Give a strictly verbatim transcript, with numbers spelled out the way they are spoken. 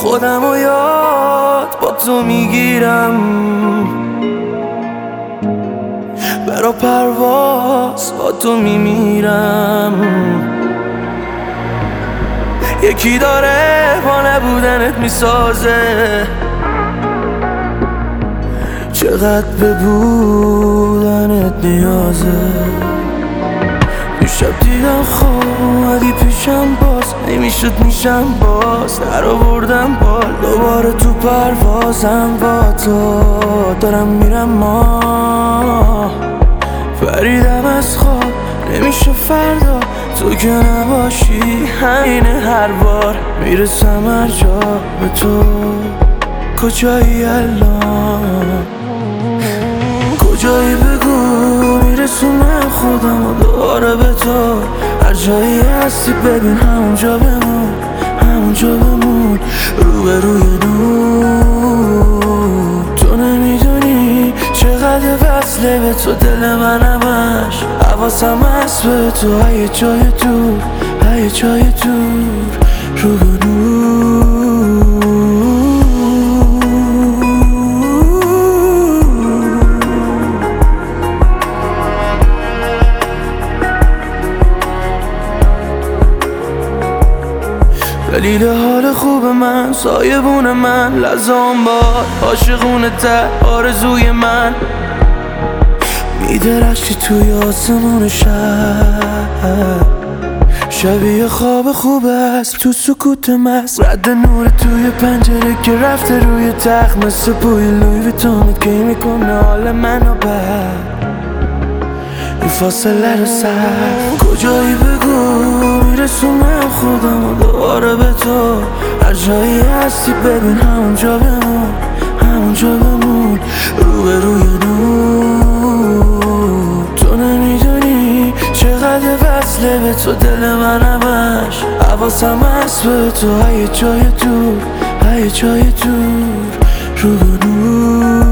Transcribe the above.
خودم و یاد با تو میگیرم، برا پرواز با تو میمیرم. یکی داره با نبودنت میسازه، چقدر به بودنت نیازه. شب دیدم خوادی پیشم، باز نمیشد میشم باز در آوردم بال دوباره تو پروازم با تو دارم میرم. ما پریدم از خواب نمیشه فردا تو که نباشی، همینه هر بار میرسم هر جا به تو. کجایی الان کجایی بگو، میرسونم خودم و دوباره به تو. هر جایی هستی ببین همونجا بمون، همونجا بمون رو به روی نور. تو نمیدونی چقدر وصله به تو دل من همش، حواسم هست به تو های جای دور، های جای دور رو به نور. دلیل حال خوب من، سایبون من، لزام باد عاشقونه تر آرزوی من. میدرخشی توی آسمون شب، شبیه خواب خوب است تو سکوت مست. رد نور توی پنجره که رفته روی تخت، مثل بوی لوی ویتون که میکنه حال منو بد. این فاصله رو سر کجایی بگو، میرسونم خودم و دوباره به تو. هر جایی هستی ببین همونجا بمون، همونجا بمون رو به روی نور. تو نمیدونی چقدر وصله به تو دل من همش، حواسم هست به تو های جای دور، های جای دور رو به نور.